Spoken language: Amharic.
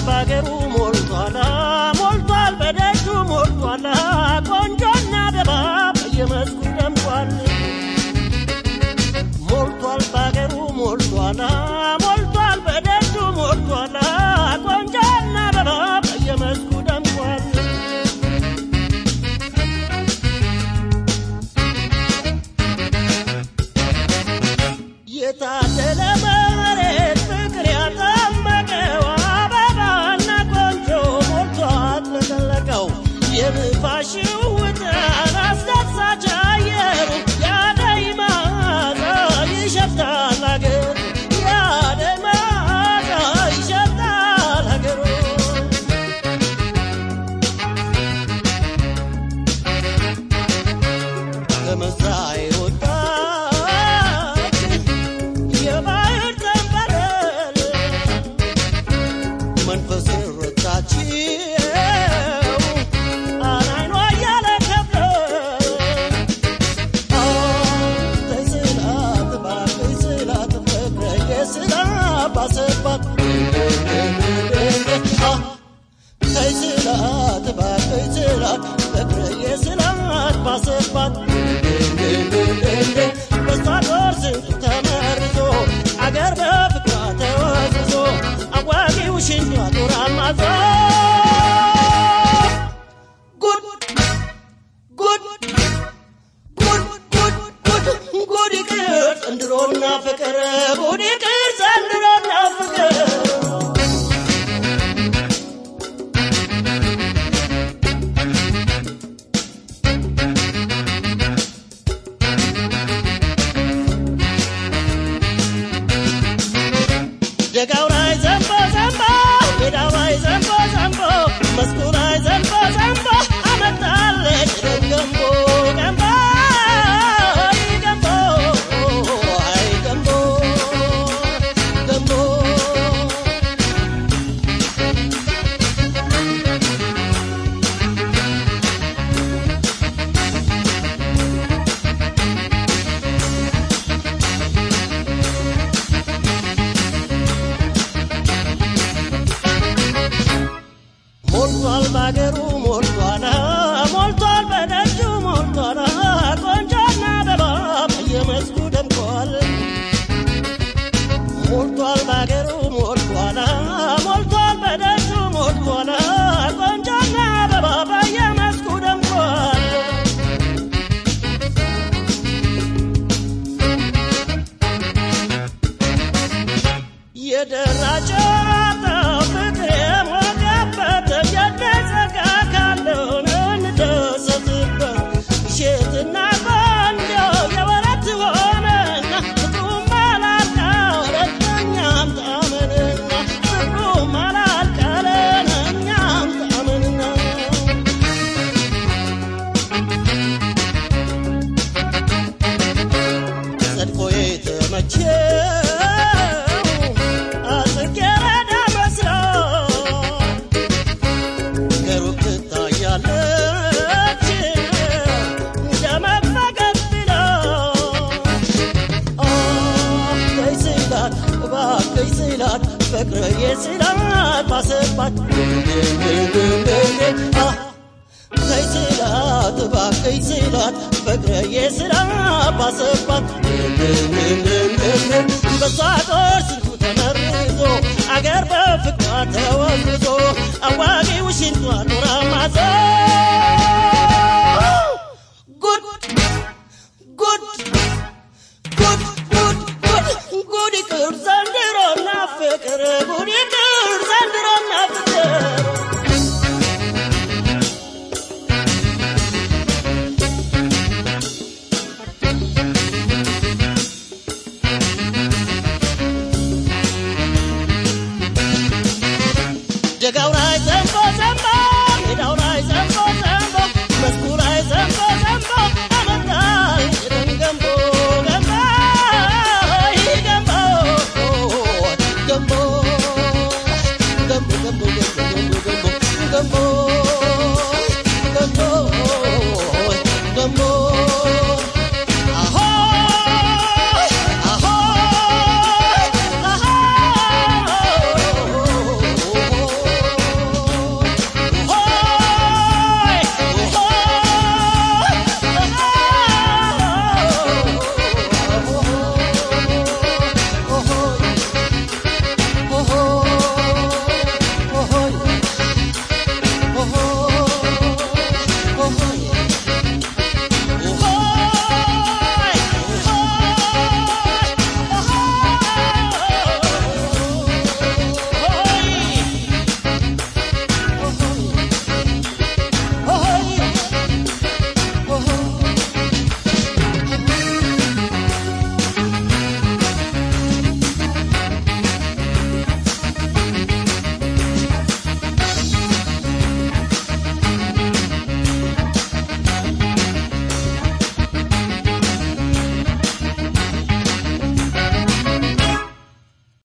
ባገሩ ሞልቷል ሞልቷል በደጁ ሞልቷል ቆንጆና አበባ በየመስኩ ደምቋል ሞልቷል ባገሩ ሞልቷል ሞልቷል በደጁ ሞልቷል ቆንጆና አበባ በየመስኩ ደምቋል የታደለ መሬት ፍቅር ያጠመቀው አበባና ቆንጆ ሞልቷል ለቀለቀው የንፋሽው ውጥረት አስደሳች አየሩ ያደይ ማታ ይሸፍታል አገሩ ያደይ ማታ ይሸፍታል አገሩ ከመሳይ መንፈስ ረታችው አናይኗ ያለከብለው ተይስላት ባይስላት ፍቅሬ ስላባሰባት ተይስላት ባይስላት ፍቅሬ ስላባሰባት በስታዶር ስንቱ ተመርዞ አገር በፍቅሯ ተወዝዞ አዋጊው ሽንቷ ጦራማዞ ጉድ ጉድ ጉድ ጉድ ጉድ ጉድ ይቅር ዘንድሮና ፍቅር ጉድ ይቅር ዘንድሮና ፍቅር ደጋው ላይ ዘንቦ ዘንቦ ሜዳው ላይ ዘንቦ ዘንቦ መስኩ ላይ ዘንቦ ዘንቦ አመጣለች ገንቦ ገንቦ ገንቦ አይ ገንቦ ገንቦ ሞልቷል ባገሩ ሞልቷል ሞልቷል በደጁ ሞልቷል ቆንጆና አበባ በየመስኩ ደምቋል ሞልቷል ባገሩ ሞልቷል ሞልቷል በደጁ ሞልቷል ቆንጆና አበባ በየመስኩ ደምቋል የደራጀ ፍቅር የሞቀበት የደዘጋ ካለውን እንደሰትበት ሼትና ቆንጆ የወረት ሆነና ፍቅሩም አላልቃለን እኛም ታመንና ፍቅሩም አላልቃለን እኛም ታመንና ጸድቆ የተመቸው ፍቅሬ ስላባሰባት ተይስላት ባይስላት ፍቅሬ ስላባሰባት በሳጦር ስንቱ ተመርዞ አገር በፍቅሯ ተወዝዞ አዋጊው ሽንቷ ጦራማዞ ጉድ ጉድ ጉድ ጉድ ጉድ ጉድ ይቅር ዘንድሮና ፍቅር ጉድ ይቅር ዘንድሮና ፍቅር ደጋው ላይ ዘንቦ ዘንቦ